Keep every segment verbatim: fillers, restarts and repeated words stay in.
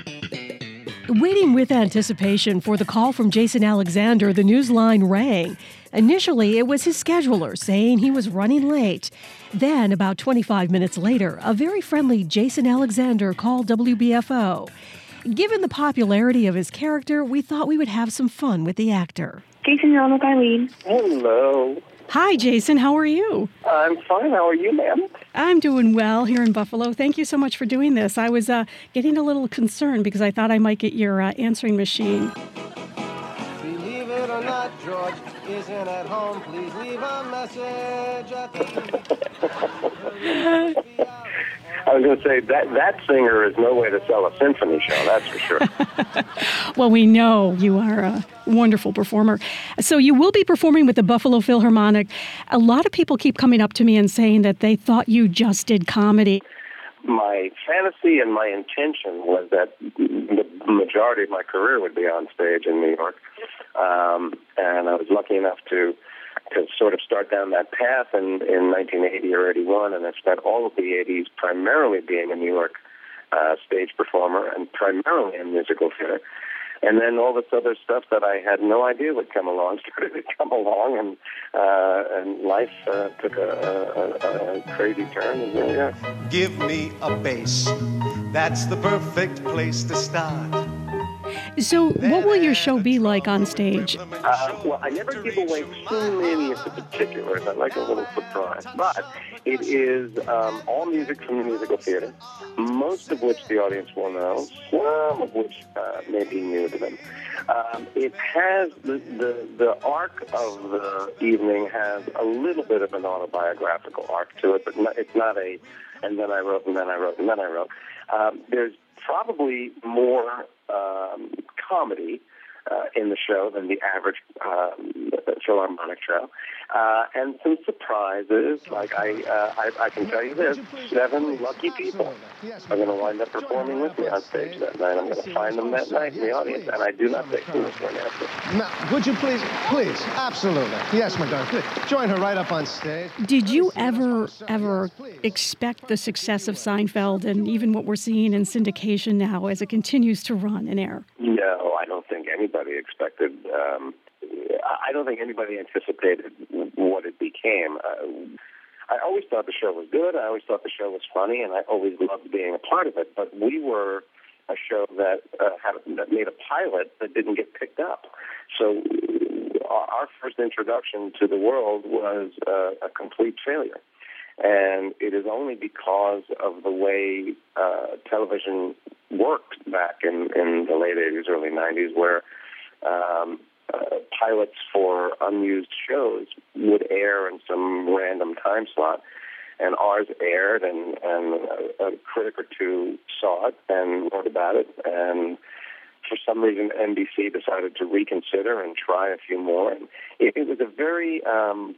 Waiting with anticipation for the call from Jason Alexander, the newsline rang. Initially, it was his scheduler saying he was running late. Then, about twenty-five minutes later, a very friendly Jason Alexander called W B F O. Given the popularity of his character, we thought we would have some fun with the actor. Jason, you're on with Eileen. Hello. Hi, Jason. How are you? I'm fine. How are you, ma'am? I'm doing well here in Buffalo. Thank you so much for doing this. I was uh, getting a little concerned because I thought I might get your uh, answering machine. Believe it or not, George isn't at home. Please leave a message at the... I was going to say, that that singer is no way to sell a symphony show, that's for sure. Well, we know you are a wonderful performer. So you will be performing with the Buffalo Philharmonic. A lot of people keep coming up to me and saying that they thought you just did comedy. My fantasy and my intention was that the majority of my career would be on stage in New York. Um, and I was lucky enough to to sort of start down that path in, in nineteen eighty or eighty-one, and I spent all of the eighties primarily being a New York uh, stage performer and primarily in musical theater. And then all this other stuff that I had no idea would come along started to come along, and uh, and life uh, took a, a, a crazy turn, and there we are. Give me a bass. That's the perfect place to start. So what will your show be like on stage? Uh, well, I never give away too many of the particulars. I like a little surprise. But it is um, all music from the musical theater, most of which the audience will know, some of which uh, may be new to them. Um, it has, the, the, the arc of the evening has a little bit of an autobiographical arc to it, but not, it's not a, and then I wrote, and then I wrote, and then I wrote. Um, there's probably more um, comedy uh, in the show than the average um, Philharmonic show, uh, and some surprises. Like I, uh, I, I can tell you this: seven lucky people are going to wind up performing with me on stage that night. I'm going to find them that night in the audience, and I do not take foolish for an answer. Now, would you please, please, absolutely, yes, my darling, please, join her right up on stage. Did you ever, ever expect the success of Seinfeld and even what we're seeing in syndication now as it continues to run and air? No, I don't think anybody expected. Um, I don't think anybody anticipated what it became. Uh, I always thought the show was good. I always thought the show was funny, and I always loved being a part of it. But we were a show that uh, had that made a pilot that didn't get picked up. So our, our first introduction to the world was uh, a complete failure. And it is only because of the way uh, television worked back in, in the late eighties, early nineties, where um, uh, pilots for unused shows would air in some random time slot. And ours aired, and, and a, a critic or two saw it and wrote about it. And for some reason, N B C decided to reconsider and try a few more. And it, it was a very... Um,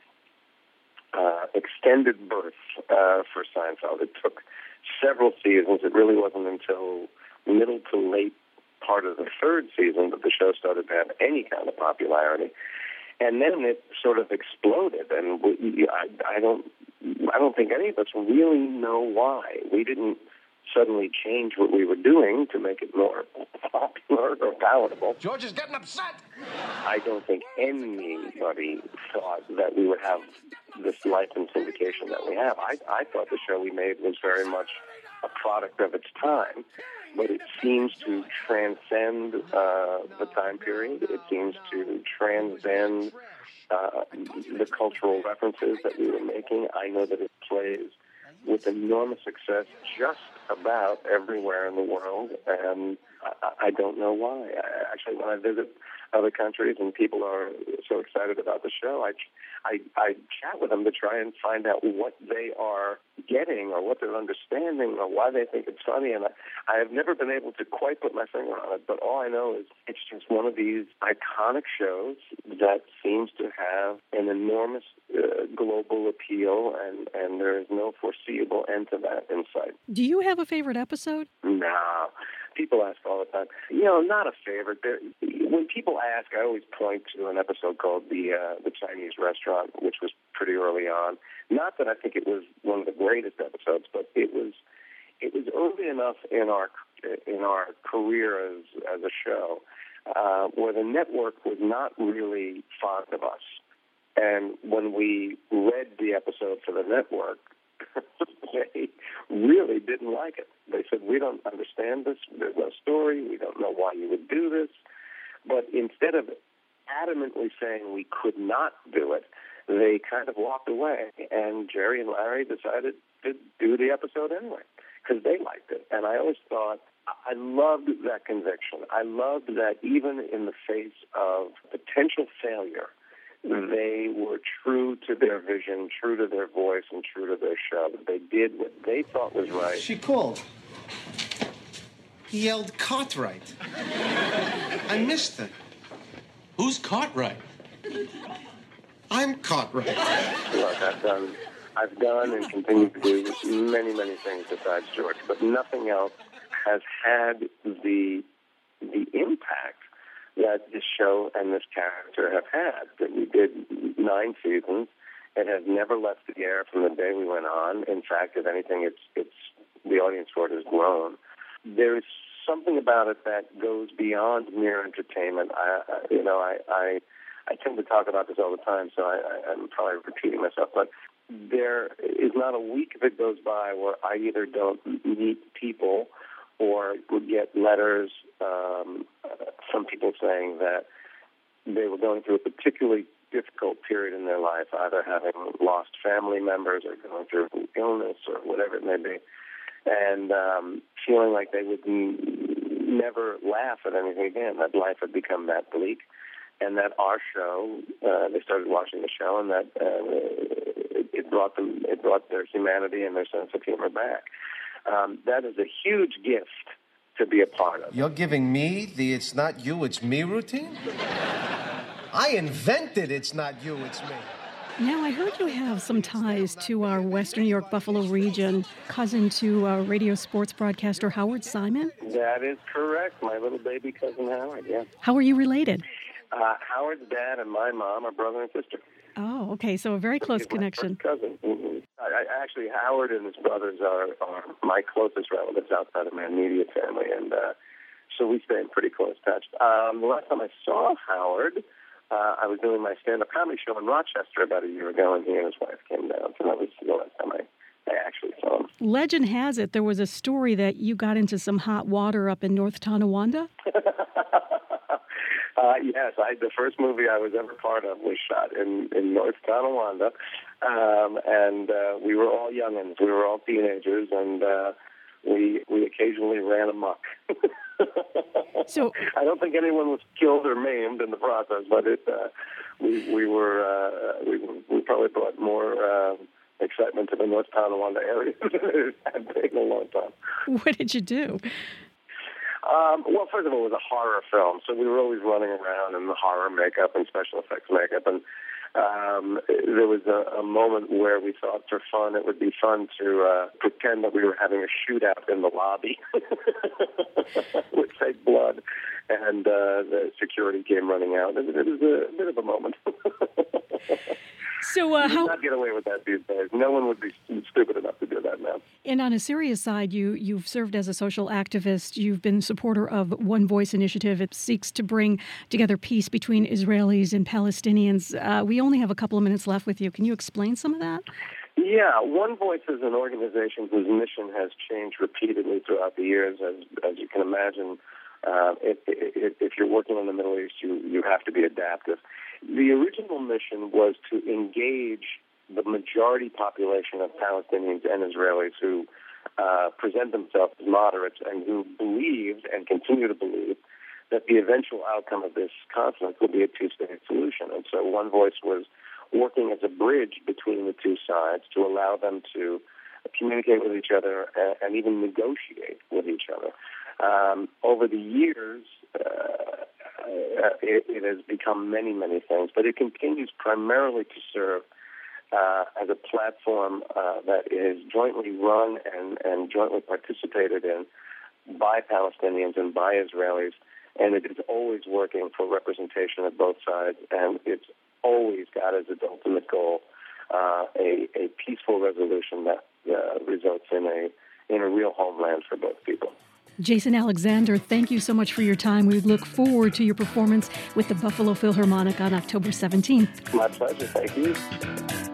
Uh, extended birth uh, for Seinfeld. It took several seasons. It really wasn't until middle to late part of the third season that the show started to have any kind of popularity. And then it sort of exploded. And we, I, I don't, I don't think any of us really know why. We didn't suddenly change what we were doing to make it more popular or palatable. George is getting upset. I don't think anybody thought that we would have this life in syndication that we have. I, I thought the show we made was very much a product of its time, but it seems to transcend uh, the time period. It seems to transcend uh, the cultural references that we were making. I know that it plays with enormous success just about everywhere in the world, and I, I don't know why. I, actually, when I visit other countries and people are so excited about the show, I, I, I chat with them to try and find out what they are getting or what they're understanding or why they think it's funny, and I, I have never been able to quite put my finger on it, but all I know is it's just one of these iconic shows that seems to have an enormous uh, global appeal, and, and there is no foreseeable end to that in sight. Do you have a favorite episode? No. People ask all the time. You know, not a favorite. There, when people ask, I always point to an episode called the uh, the Chinese Restaurant, which was pretty early on. Not that I think it was one of the greatest episodes, but it was it was early enough in our in our career as as a show, uh, where the network was not really fond of us. And when we read the episode for the network, they really didn't like it. They said, we don't understand this. There's no story. We don't know why you would do this. But instead of adamantly saying we could not do it, they kind of walked away. And Jerry and Larry decided to do the episode anyway because they liked it. And I always thought, I loved that conviction. I loved that even in the face of potential failure, they were true to their vision, true to their voice, and true to their show. That they did what they thought was right. She called. He yelled Cartwright. I missed it. Who's Cartwright? I'm Cartwright. Look, I've done, I've done and continue to do many, many things besides George, but nothing else has had the the impact that this show and this character have had. That we did nine seasons. It has never left the air from the day we went on. In fact, if anything, it's it's the audience for it has grown. There is something about it that goes beyond mere entertainment. I, I you know, I, I I tend to talk about this all the time, so I, I, I'm probably repeating myself, but there is not a week that goes by where I either don't meet people or would get letters um, uh, from people saying that they were going through a particularly difficult period in their life, either having lost family members or going through illness or whatever it may be, and um, feeling like they would n- never laugh at anything again, that life had become that bleak, and that our show, uh, they started watching the show, and that uh, it, it brought them, it brought their humanity and their sense of humor back. Um, that is a huge gift to be a part of. You're giving me the it's not you, it's me routine? I invented it's not you, it's me. Now, I heard you have some ties to our Western New York Buffalo region, cousin to uh, radio sports broadcaster Howard Simon. That is correct. My little baby cousin Howard, yeah. How are you related? Uh, Howard's dad and my mom are brother and sister. Oh, okay, so a very close He's my connection. first cousin. Mm-hmm. I, I, actually, Howard and his brothers are, are my closest relatives outside of my immediate family, and uh, so we stay in pretty close touch. Um, the last time I saw Howard, uh, I was doing my stand-up comedy show in Rochester about a year ago, and he and his wife came down, so that was the last time I, I actually saw him. Legend has it there was a story that you got into some hot water up in North Tonawanda. Uh, yes, I, the first movie I was ever part of was shot in, in North Tonawanda, um, and uh, we were all youngins. We were all teenagers, and uh, we we occasionally ran amok. So I don't think anyone was killed or maimed in the process, but it uh, we we were uh, we we probably brought more uh, excitement to the North Tonawanda area than it had been in a long time. What did you do? Um, well, first of all, it was a horror film, so we were always running around in the horror makeup and special effects makeup, and um, there was a, a moment where we thought for fun it would be fun to uh, pretend that we were having a shootout in the lobby with fake blood, and uh, the security came running out. It, it was a bit of a moment. So uh, you how? Not get away with that these days. No one would be stupid enough to do that now. And on a serious side, you you've served as a social activist. You've been a supporter of One Voice initiative. It seeks to bring together peace between Israelis and Palestinians. Uh, we only have a couple of minutes left with you. Can you explain some of that? Yeah, One Voice is an organization whose mission has changed repeatedly throughout the years, as as you can imagine. Uh, if, if, if you're working in the Middle East, you, you have to be adaptive. The original mission was to engage the majority population of Palestinians and Israelis who uh, present themselves as moderates and who believed and continue to believe that the eventual outcome of this conflict will be a two-state solution. And so One Voice was working as a bridge between the two sides to allow them to communicate with each other and, and even negotiate with each other. Um, over the years, uh, it, it has become many, many things, but it continues primarily to serve uh, as a platform uh, that is jointly run and, and jointly participated in by Palestinians and by Israelis, and it is always working for representation of both sides, and it's always got as its ultimate goal uh, a, a peaceful resolution that uh, results in a in a real homeland for both people. Jason Alexander, thank you so much for your time. We look forward to your performance with the Buffalo Philharmonic on October seventeenth. My pleasure. Thank you.